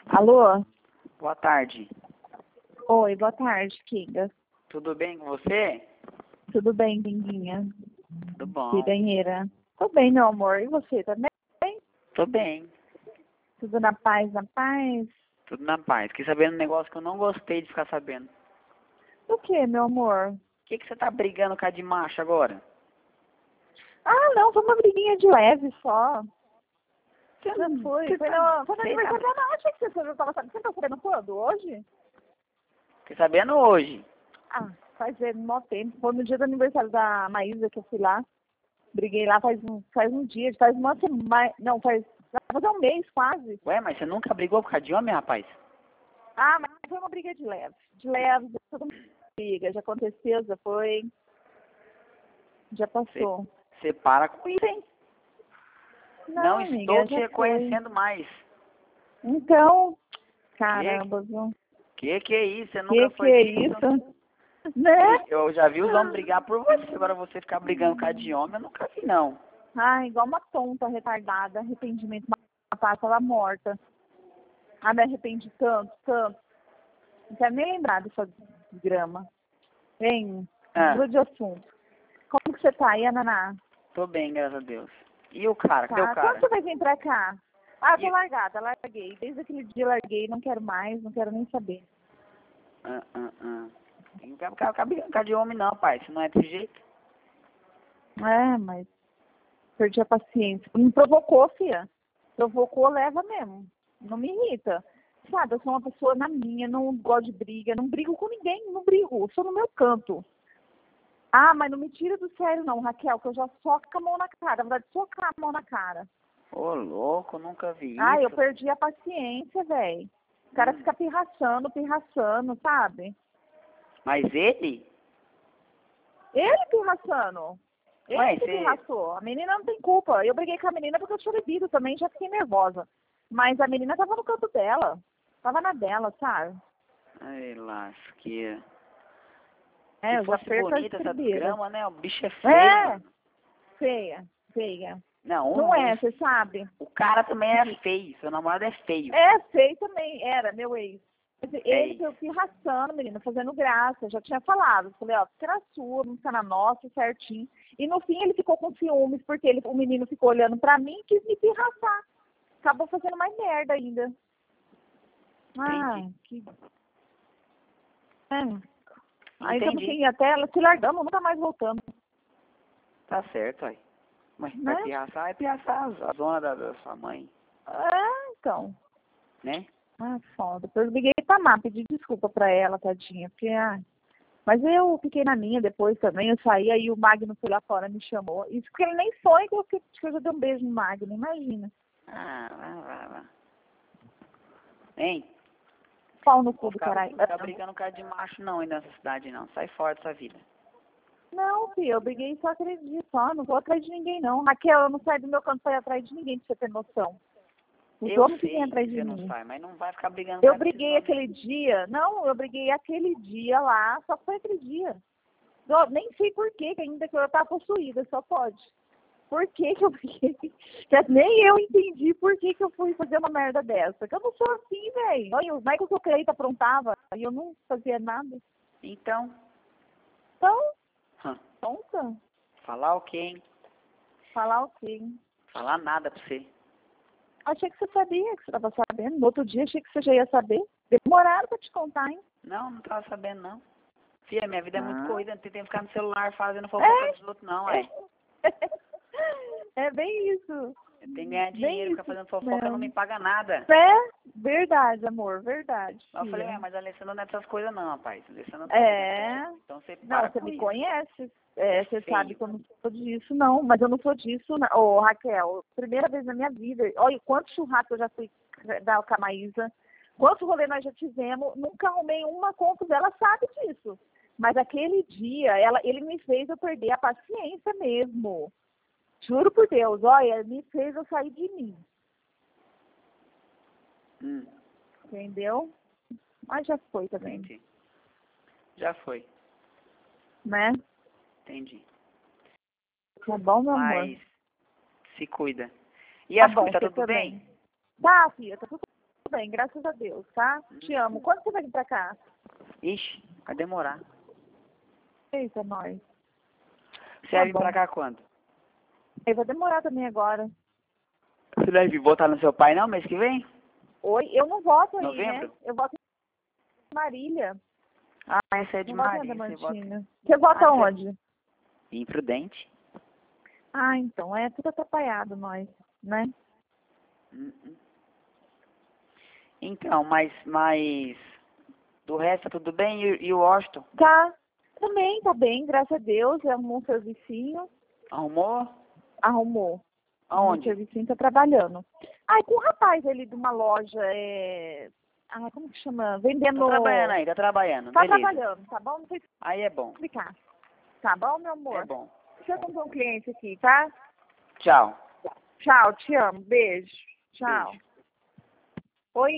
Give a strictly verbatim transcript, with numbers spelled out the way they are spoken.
Alô? Boa tarde. Oi, boa tarde, Kinga. Tudo bem com você? Tudo bem, Dinguinha? Tudo bom. Piranheira. Tô bem, meu amor. E você, tá bem? Tô bem. Tudo na paz, na paz? Tudo na paz. Fiquei sabendo um negócio que eu não gostei de ficar sabendo. O que, meu amor? Por que, que você tá brigando com a de macho agora? Ah, não, foi uma briguinha de leve só. Você Já não foi. você Foi, tá, no, foi no você tá, aniversário dela. Achei que você já tava sabendo. Você tá sabendo quando? Hoje? Fiquei sabendo hoje. Ah, faz é, mó tempo. Foi no dia do aniversário da Maísa que eu fui lá. Briguei lá faz um, faz um dia, faz uma semana. Não, faz. Vai fazer um mês quase. Ué, mas você nunca brigou por causa de homem, rapaz? Ah, mas foi uma briga de leve. De leve, todo mundo briga. Já aconteceu, já foi. Já passou. Você para com isso, hein? Não, Não amiga, estou te já foi. reconhecendo mais. Então, caramba, viu? Que que é isso? Você Que nunca que foi é disso? isso? Né? Eu já vi os homens brigar por você. Agora você ficar brigando com a de homem, eu nunca vi, não. Ah, igual uma tonta retardada. Arrependimento. Uma pata, ela morta. Ah, me arrependi tanto, tanto. Não quero nem lembrar dessa grama. Vem, Ah, muda de assunto. Como que você tá aí, Ananá? tô bem, graças a Deus. E o cara? Cadê Tá. o Quando cara? você vai vir pra cá? Ah, tô E... largada, larguei. Desde aquele dia larguei, não quero mais, não quero nem saber. Ah, ah, ah. Tem que ficar ficar brigando com a de homem, não, pai. Se não é desse jeito. É, mas perdi a paciência. Me provocou, filha. Provocou, leva mesmo. Não me irrita. Sabe, eu sou uma pessoa na minha, não gosto de briga, não brigo com ninguém, não brigo, eu sou no meu canto. Ah, mas não me tira do sério não, Raquel, que eu já soco a mão na cara, na verdade, socar a mão na cara. Ô, louco, nunca vi Ah, eu isso. perdi a paciência, velho. O cara Hum. fica pirraçando, pirraçando, sabe? Mas ele? Ele pirraçando. Ele Ué, que você... pirraçou. A menina não tem culpa. Eu briguei com a menina porque eu tinha bebido também, já fiquei nervosa. Mas a menina tava no canto dela. Tava na dela, sabe? Ai, lasqueira. É, Se eu já fosse perco a bonita essa estribeira. desgrama, né? O bicho é feio, É, mano. feia, feia. Não, Não o, é, você sabe? o cara também é feio. Seu namorado é feio. É, feio também, era, meu ex. Mas ele Feio. foi pirraçando, menina, fazendo graça. Eu já tinha falado. Falei, ó, fica na sua, não fica na nossa, certinho. E no fim ele ficou com ciúmes, porque ele, o menino ficou olhando pra mim e quis me pirraçar. Acabou fazendo mais merda ainda. Ah, Entendi. que... É. Aí estamos Entendi. sem até ela se largamos, nunca mais voltamos. Tá certo, aí. Mas Né? vai pirraçar, é pirraçar a zona da, da sua mãe, É, então. né? Ah, foda. Depois eu liguei pra Má, pedi desculpa pra ela, tadinha, porque, ah... Mas eu fiquei na minha depois também, eu saí, aí o Magno foi lá fora, me chamou. Isso porque ele nem sonha que eu, que eu já dei um beijo no Magno, imagina. Ah, vai, vai, vai. Hein? Pau no cu Vou do ficar, caralho. vou ficar brigando com cara de macho não aí nessa cidade não. Sai fora dessa vida. Não, filho, eu briguei só aquele dia só, não vou atrás de ninguém não. Raquel, eu não saio do meu canto pra ir atrás de ninguém, pra você ter noção. Os Eu homens que vêm sei atrás que de você não mim. sai, mas não vai ficar brigando Eu com esses briguei homens. aquele dia, não, eu briguei aquele dia lá, só foi aquele dia. Eu nem sei por que ainda que eu tava possuída, só pode. Por que que eu briguei? Que nem eu entendi por que que eu fui fazer uma merda dessa. Que eu não sou assim, velho. Olha, o Michael que o Cleito aprontava e eu não fazia nada. Então, Então, hum, tonta. falar o quê, hein? Falar o quê? Falar nada pra você. Achei que você sabia, que você estava sabendo. No outro dia achei que você já ia saber. Demoraram pra te contar, hein? Não, não tava sabendo não. Filha, minha vida é muito Ah. corrida, não tem tempo de ficar no celular fazendo fofoca É? dos outros não, ué. É bem isso. Eu tenho que ganhar Bem dinheiro, ficar isso fazendo fofoca não mesmo. me paga nada. É verdade, amor, verdade. Aí eu falei, Filha. é, mas a Alessandra não é dessas coisas não, rapaz. A Alessandra tá É. Então você Não, para você com me isso. conhece. É, É você feio. sabe que eu não sou disso, não. Mas eu não sou disso, não. Ô, Raquel, primeira vez na minha vida. Olha, quanto churrasco eu já fui dar com a Maísa. Quantos rolê nós já tivemos. Nunca arrumei uma conta dela, sabe disso. Mas aquele dia, ela, ele me fez eu perder a paciência mesmo. Juro por Deus, olha, me fez eu sair de mim. Hum, Entendeu? Mas já foi também, entendi. Já foi. né? Entendi. Tá bom, meu amor? Mas se cuida. E Tá as bom, coisas, tá você tudo também. bem? Tá, filha, tá tudo tudo bem, graças a Deus, tá? Te amo. Quando você vai vir pra cá? Ixi, vai demorar. Eita, nós. Você Tá vai vir bom. pra cá quando? Eu vou demorar também agora. Você vai vir votar no seu pai não, mês que vem? Oi, eu não voto aí, Novembro? né? Eu voto em Marília. Ah, essa é de Não voto em Maria. Você vota Adamantina. Você vota Ah, você- onde? imprudente. Ah, então, é tudo atrapalhado nós, né? Hum, hum. Então, mas, mas do resto tá tudo bem? E, e o Washington? Tá, também tá bem, graças a Deus. Arrumou um servicinho, Arrumou? arrumou. Arrumou um Aonde? servicinho, tá trabalhando. Ai, com um rapaz ali de uma loja, é... Ah, como que chama? Vendendo... Tá trabalhando aí, tá trabalhando. Tá Beleza. trabalhando, tá bom? Não sei Aí é bom. explicar. Tá bom, meu amor? É bom. Deixa eu comprar um cliente aqui, tá? Tchau. Tchau, te amo. Beijo. Tchau. Beijo.